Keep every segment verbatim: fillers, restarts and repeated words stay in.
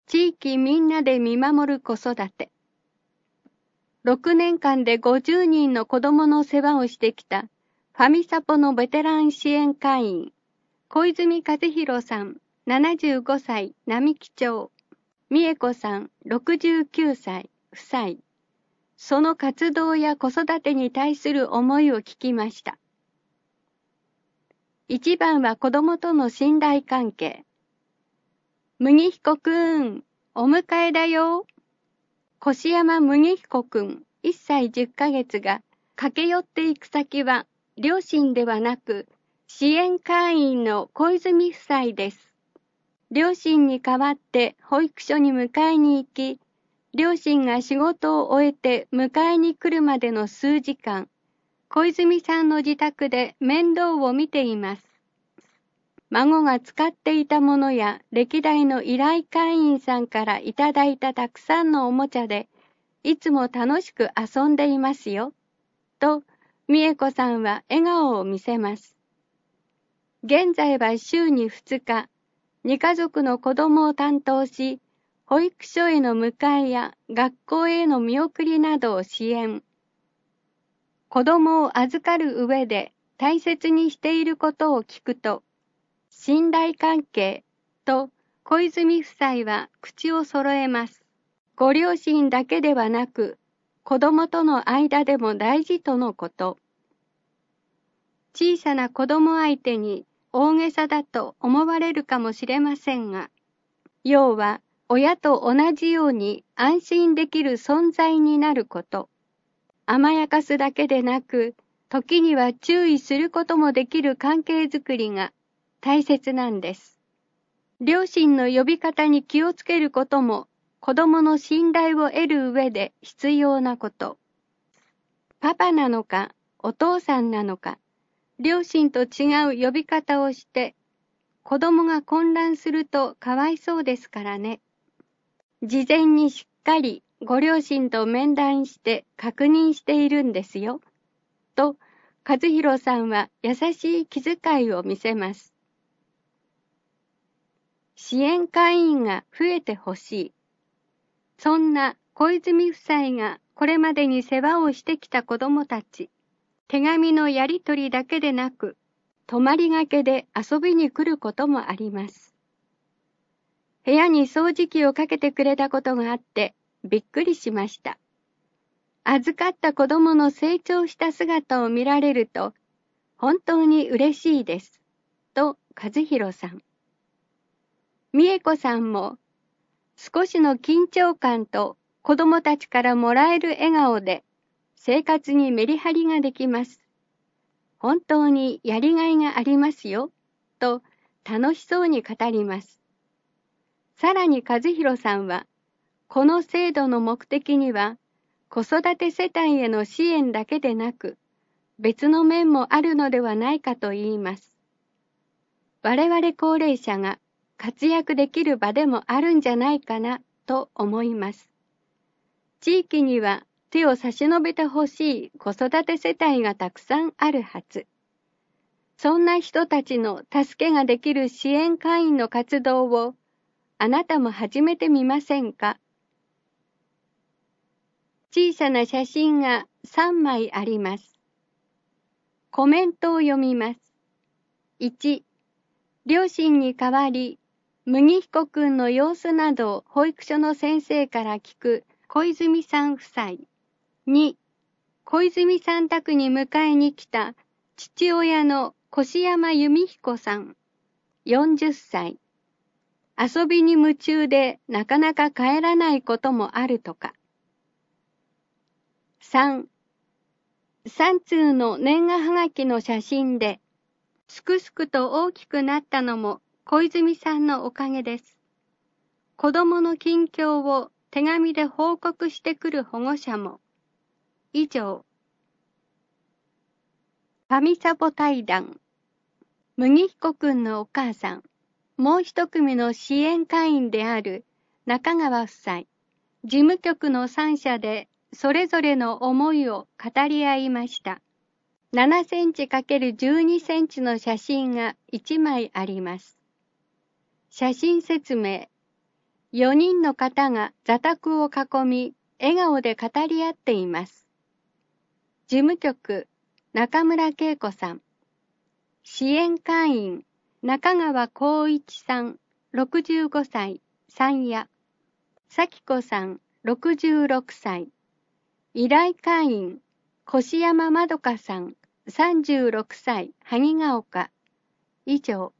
地域みんなで見守る子育て。ろくねんかんでごじゅうにんの子供の世話をしてきたファミサポのベテラン支援会員、小泉和弘さん、ななじゅうごさい、並木町、美恵子さん、ろくじゅうきゅうさい、夫妻。その活動や子育てに対する思いを聞きました。一番は子供との信頼関係。麦彦くん、お迎えだよ。越山麦彦くん、いっさいじゅっかげつが駆け寄っていく先は、両親ではなく、支援会員の小泉夫妻です。両親に代わって保育所に迎えに行き、両親が仕事を終えて迎えに来るまでの数時間、小泉さんの自宅で面倒を見ています。孫が使っていたものや歴代の依頼会員さんからいただいたたくさんのおもちゃで、いつも楽しく遊んでいますよ。と、美恵子さんは笑顔を見せます。現在は週にふつか、に家族の子供を担当し、保育所への迎えや学校への見送りなどを支援。子供を預かる上で大切にしていることを聞くと、信頼関係と小泉夫妻は口を揃えます。ご両親だけではなく、子供との間でも大事とのこと。小さな子供相手に大げさだと思われるかもしれませんが、要は親と同じように安心できる存在になること。甘やかすだけでなく、時には注意することもできる関係づくりが大切なんです。両親の呼び方に気をつけることも子供の信頼を得る上で必要なこと。パパなのかお父さんなのか、両親と違う呼び方をして子供が混乱するとかわいそうですからね。事前にしっかりご両親と面談して確認しているんですよ。と、和弘さんは優しい気遣いを見せます。支援会員が増えてほしい。そんな小泉夫妻がこれまでに世話をしてきた子供たち、手紙のやりとりだけでなく、泊まりがけで遊びに来ることもあります。部屋に掃除機をかけてくれたことがあってびっくりしました。預かった子供の成長した姿を見られると本当に嬉しいです。と和弘さん。美恵子さんも少しの緊張感と子供たちからもらえる笑顔で生活にメリハリができます。本当にやりがいがありますよ。と楽しそうに語ります。さらに和弘さんは、この制度の目的には、子育て世帯への支援だけでなく、別の面もあるのではないかと言います。我々高齢者が活躍できる場でもあるんじゃないかなと思います。地域には手を差し伸べてほしい子育て世帯がたくさんあるはず。そんな人たちの助けができる支援会員の活動をあなたも始めてみませんか？小さな写真がさんまいあります。コメントを読みます。いち、両親に代わり、麦彦くんの様子などを保育所の先生から聞く小泉さん夫妻。に、小泉さん宅に迎えに来た父親の越山弓彦さん、よんじゅっさい。遊びに夢中でなかなか帰らないこともあるとか。さん、さん通の年賀はがきの写真で、すくすくと大きくなったのも小泉さんのおかげです。子供の近況を手紙で報告してくる保護者も。以上。ファミサポ対談。麦彦くんのお母さん。もう一組の支援会員である中川夫妻、事務局のさん社でそれぞれの思いを語り合いました。ななセンチ×じゅうにセンチの写真がいちまいあります。写真説明。 よにんの方が座卓を囲み、笑顔で語り合っています。事務局、中村恵子さん。支援会員、中川光一さん、ろくじゅうごさい、山谷。咲子さん、ろくじゅうろくさい。依頼会員、越山まどかさん、さんじゅうろくさい、萩ヶ丘。以上。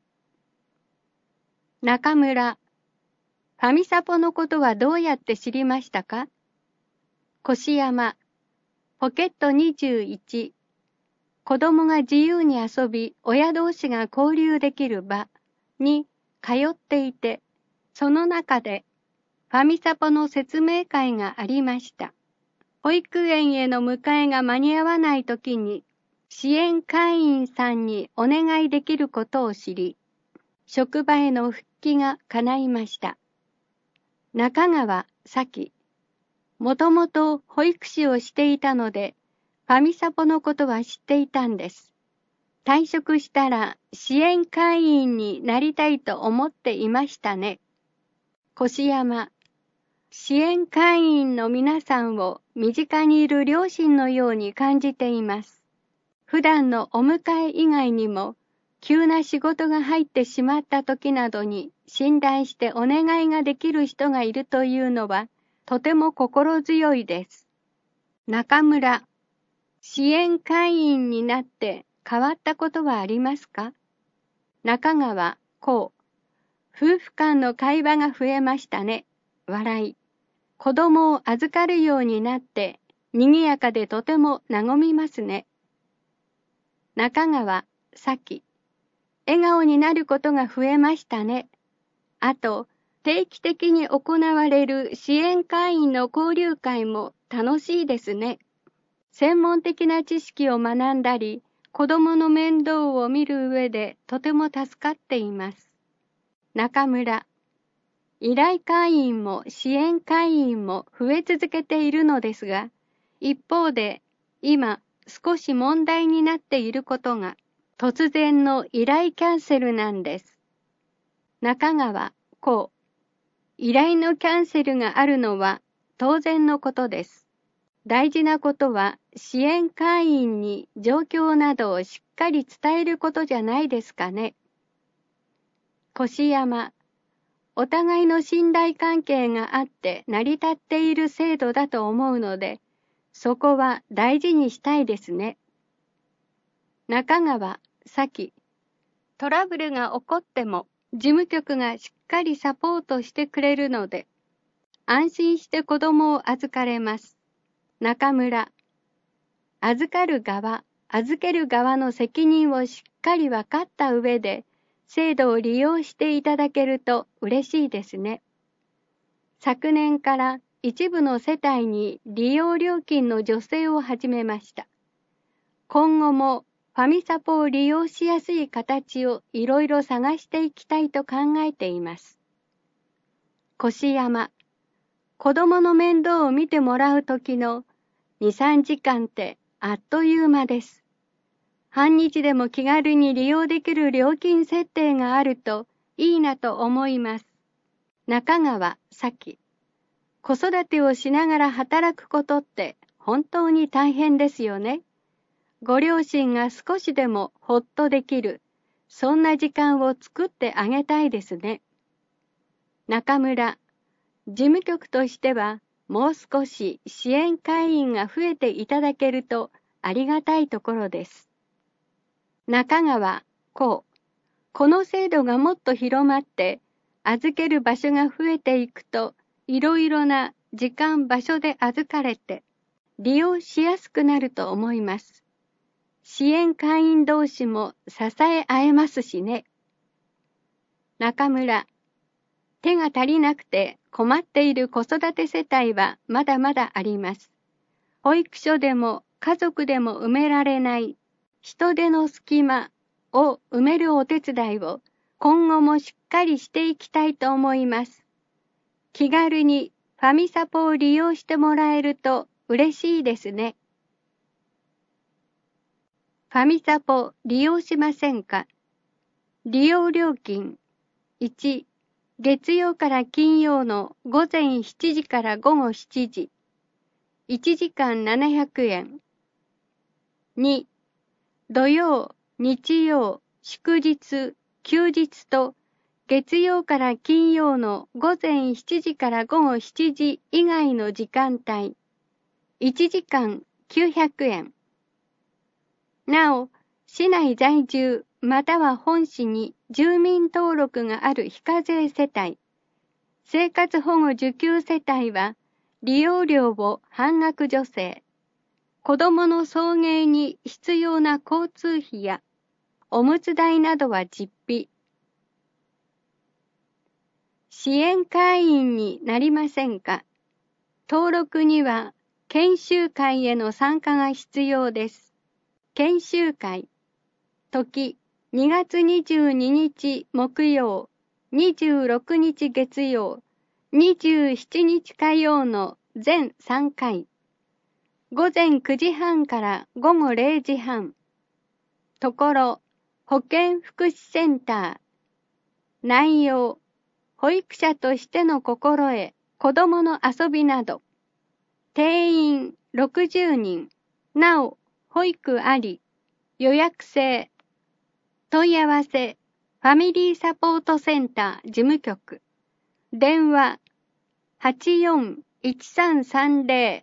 中村。ファミサポのことはどうやって知りましたか？越山。ポケットにじゅういち。子供が自由に遊び、親同士が交流できる場に通っていて、その中でファミサポの説明会がありました。保育園への迎えが間に合わないときに、支援会員さんにお願いできることを知り、職場への復帰が叶いました。中川咲。もともと保育士をしていたので、ファミサポのことは知っていたんです。退職したら支援会員になりたいと思っていましたね。越山。支援会員の皆さんを身近にいる両親のように感じています。普段のお迎え以外にも、急な仕事が入ってしまった時などに信頼してお願いができる人がいるというのはとても心強いです。中村。支援会員になって変わったことはありますか？中川、こう。夫婦間の会話が増えましたね。笑い。子供を預かるようになって賑やかでとても和みますね。中川、咲。笑顔になることが増えましたね。あと、定期的に行われる支援会員の交流会も楽しいですね。専門的な知識を学んだり、子供の面倒を見る上でとても助かっています。中村。依頼会員も支援会員も増え続けているのですが、一方で今少し問題になっていることが、突然の依頼キャンセルなんです。中川、こう。依頼のキャンセルがあるのは当然のことです。大事なことは支援会員に状況などをしっかり伝えることじゃないですかね。越山。お互いの信頼関係があって成り立っている制度だと思うので、そこは大事にしたいですね。中川、咲。トラブルが起こっても事務局がしっかりサポートしてくれるので、安心して子供を預かれます。中村。預かる側、預ける側の責任をしっかり分かった上で、制度を利用していただけると嬉しいですね。昨年から一部の世帯に利用料金の助成を始めました。今後もファミサポを利用しやすい形をいろいろ探していきたいと考えています。越山。子供の面倒を見てもらうときのに、さんじかんってあっという間です。半日でも気軽に利用できる料金設定があるといいなと思います。中川、咲。子育てをしながら働くことって本当に大変ですよね。ご両親が少しでもほっとできる、そんな時間を作ってあげたいですね。中村。事務局としてはもう少し支援会員が増えていただけるとありがたいところです。中川、こう。この制度がもっと広まって預ける場所が増えていくといろいろな時間場所で預かれて利用しやすくなると思います。支援会員同士も支え合えますしね。中村。手が足りなくて困っている子育て世帯はまだまだあります。保育所でも家族でも埋められない人手の隙間を埋めるお手伝いを今後もしっかりしていきたいと思います。気軽にファミサポを利用してもらえると嬉しいですね。ファミサポ利用しませんか？利用料金いち、 月曜から金曜の午前しちじから午後しちじ、いちじかんななひゃくえん。に、土曜、日曜、祝日、休日と、月曜から金曜の午前しちじから午後しちじ以外の時間帯、いちじかんきゅうひゃくえん。なお、市内在住または本市に住民登録がある非課税世帯、生活保護受給世帯は利用料を半額助成、子どもの送迎に必要な交通費やおむつ代などは実費。支援会員になりませんか？登録には研修会への参加が必要です。研修会、時にがつにじゅうににち木曜、にじゅうろくにち月曜、にじゅうしちにち火曜の全さんかい。午前くじはんから午後れいじはん。ところ、保健福祉センター。内容、保育者としての心得、子供の遊びなど。定員ろくじゅうにん。なお、保育あり。予約制。問い合わせ、ファミリーサポートセンター事務局。電話、はちよんいちさんさんぜろ。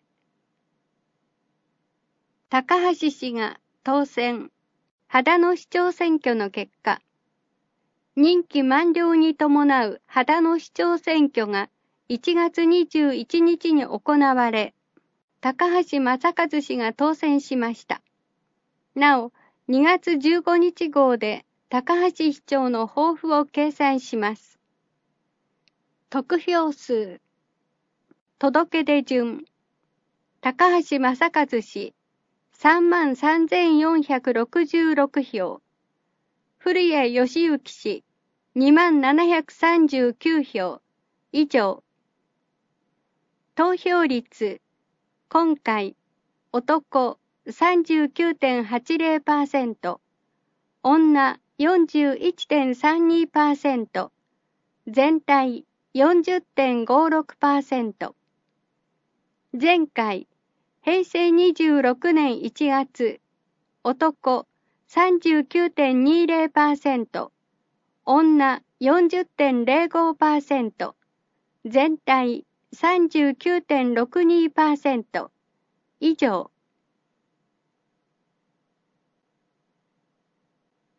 高橋氏が当選。秦野市長選挙の結果。任期満了に伴う秦野市長選挙がいちがつにじゅういちにちに行われ、高橋正和氏が当選しました。なお、にがつじゅうごにち号で高橋市長の抱負を掲載します。得票数。届け出順。高橋正和氏、さんまんさんぜんよんひゃくろくじゅうろくひょう。古谷義行氏、にまんななひゃくさんじゅうきゅうひょう。以上。投票率。今回、男 さんじゅうきゅうてんはちぜろパーセント、女 よんじゅういちてんさんにパーセント、全体 よんじゅってんごろくパーセント。前回、へいせいにじゅうろくねんいちがつ、男 さんじゅうきゅうてんにぜろパーセント、女 よんじゅってんぜろごパーセント、全体 さんじゅうきゅうてんろくにパーセント。以上。